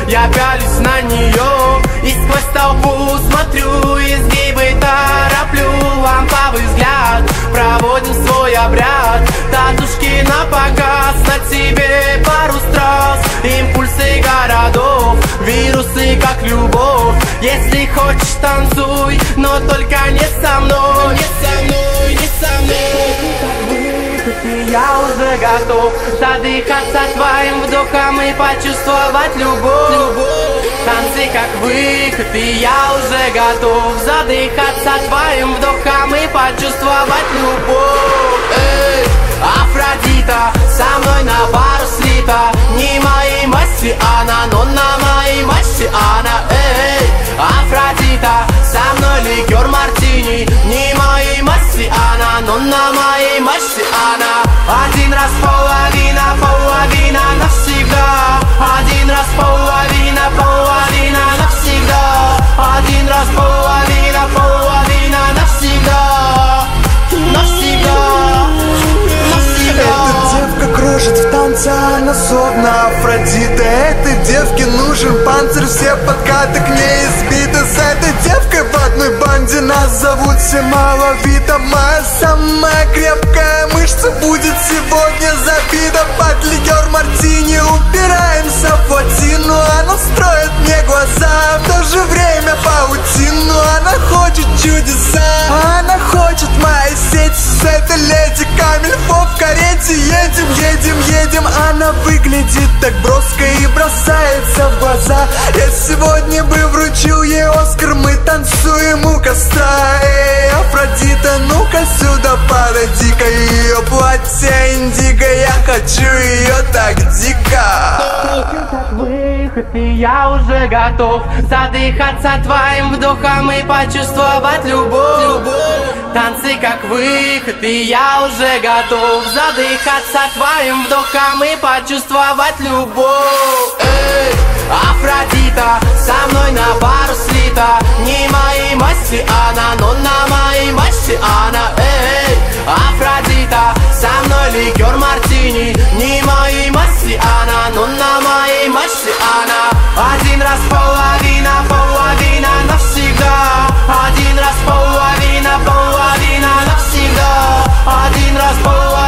Я пялюсь на нее и сквозь толпу смотрю, изгибы тороплю. Ламповый взгляд, проводим свой обряд. Татушки на показ, на тебе пару страз. Импульсы городов, вирусы как любовь. Если хочешь, танцуй, но только не со мной. Не со мной, не со мной. И я уже готов задыхаться твоим вдохом и почувствовать любовь. Танцы как выход, и я уже готов задыхаться твоим вдохом и почувствовать любовь. Эй, Афродита, со мной на пару слита. Не моей масти она, но на моей масти она. Эй, Афродита, со мной ликер мартини. Не моей масти она, но на моей масти она. Один раз половина, половина навсегда. Один раз половина, половина навсегда. Один раз половина, половина навсегда. Навсегда, навсегда. Эта девка кружит в танце, она словно Афродита. Этой девке нужен панцирь, все подкаты к ней избиты. С этой девкой в одной банде нас зовут все маловито. Моя самая крепкая мышца будет сегодня забита. Под ликер мартини упираемся в плотину. Она строит мне глаза, в то же время паутину. Она хочет чудеса, она хочет мои сети. С этой леди Камильфо в карете едем, едем, едем. Она выглядит так броско и бросается в глаза. Я сегодня бы вручил ей Оскар. Мы танцуем у костра. Эй, Афродита, ну-ка сюда подойди-ка. Ее платье индиго, я хочу ее так дико. Выход, и я уже готов задыхаться твоим вдохом и почувствовать любовь. Танцы как выход, и я уже готов задыхаться твоим вдохом и почувствовать любовь. Эй, Афродита, со мной на пару слита. Не моей масти она, но на моей масти она. Эй, Афродита, со мной ликер мартини. Не моей масти она, но на моей масти она. Один раз половина, половина навсегда. Один раз половина, половина навсегда. Один раз половина.